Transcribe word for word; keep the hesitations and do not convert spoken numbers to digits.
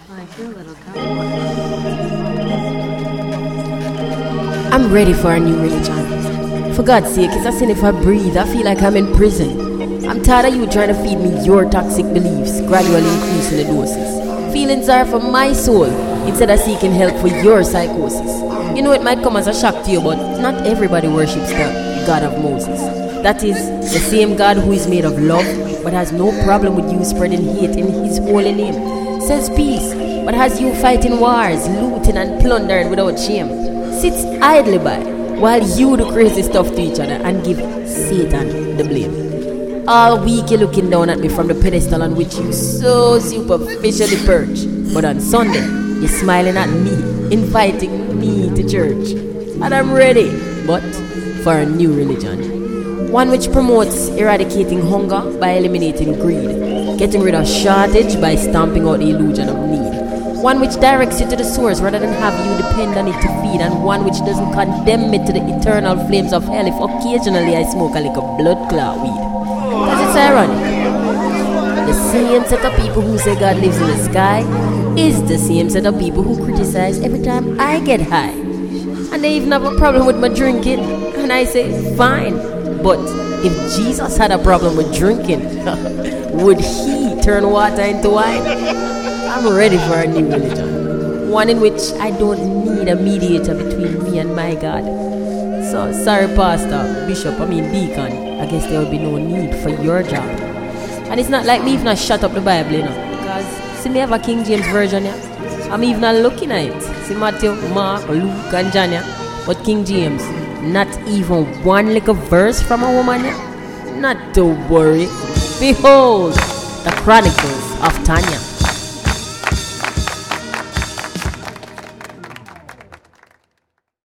I feel a little comfortable. I'm ready for a new religion. For God's sake, it's a sin if I breathe. I feel like I'm in prison. I'm tired of you trying to feed me your toxic beliefs, gradually increasing the doses. Feelings are for my soul instead of seeking help for your psychosis. You know it might come as a shock to you, but not everybody worships the God of Moses. That is, the same God who is made of love, but has no problem with you spreading hate in his holy name. Says peace, but has you fighting wars, looting and plundering without shame. Sits idly by, while you do crazy stuff to each other and give Satan the blame. All week you're looking down at me from the pedestal on which you so superficially perch. But on Sunday, you're smiling at me, inviting me to church. And I'm ready, but for a new religion. One which promotes eradicating hunger by eliminating greed, getting rid of shortage by stamping out the illusion of need. One which directs you to the source rather than have you depend on it to feed, and one which doesn't condemn me to the eternal flames of hell if occasionally I smoke a little blood clot weed. Because it's ironic. The same set of people who say God lives in the sky is the same set of people who criticize every time I get high. And they even have a problem with my drinking. And I say, fine. But if Jesus had a problem with drinking, would he turn water into wine? I'm ready for a new religion. One in which I don't need a mediator between me and my God. So, sorry pastor, bishop, I mean deacon, I guess there will be no need for your job. And it's not like me even shut up the Bible, you know. Because, see me have a King James version, yeah. I'm even looking at it. See Matthew, Mark, Luke and John, yeah. But King James, not even one little verse from a woman, yeah. Not to worry. Behold, the Chronicles of Tanya.